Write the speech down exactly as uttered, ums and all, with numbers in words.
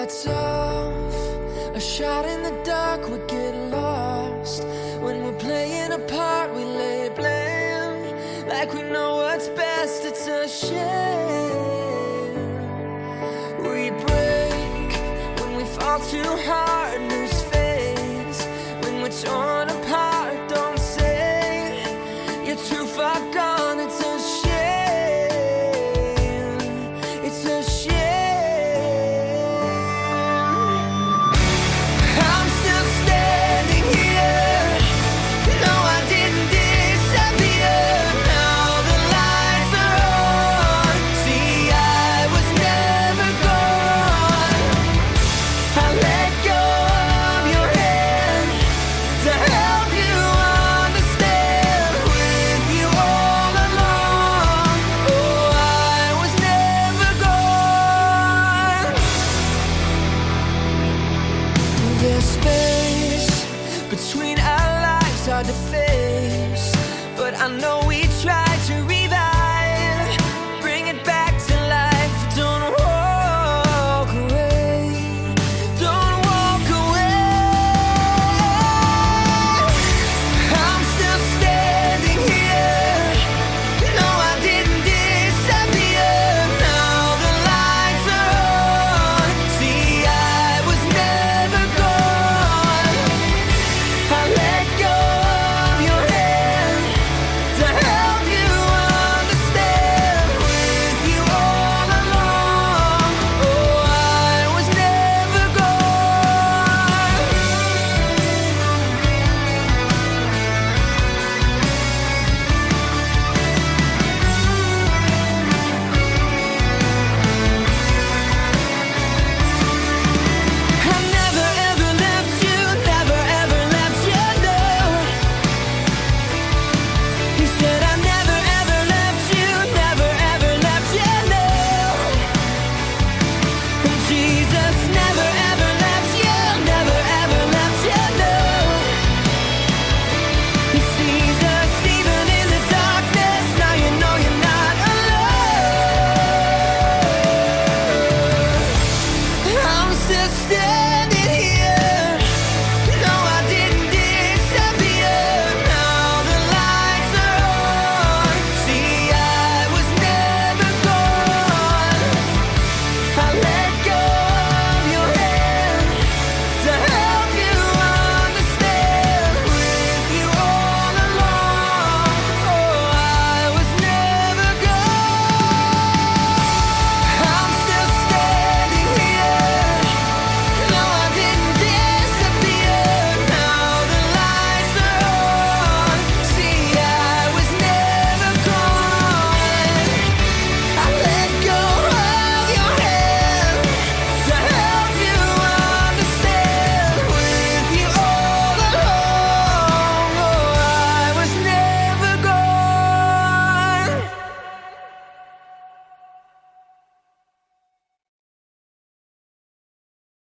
lights off, a shot in the dark, we get lost. When we're playing a part, we lay blame, like we know what's best, it's a shame. We break when we fall too hard, lose face when we're torn apart. Don't say you're too far